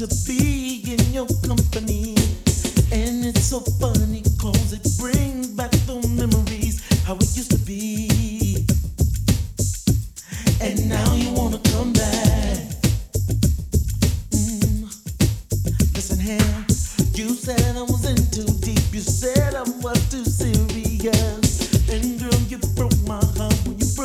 to be in your company. And it's so funny cause it brings back the memories how it used to be. And now you wanna come back. Listen here, you said I was in too deep. You said I was too serious. And girl, you broke my heart when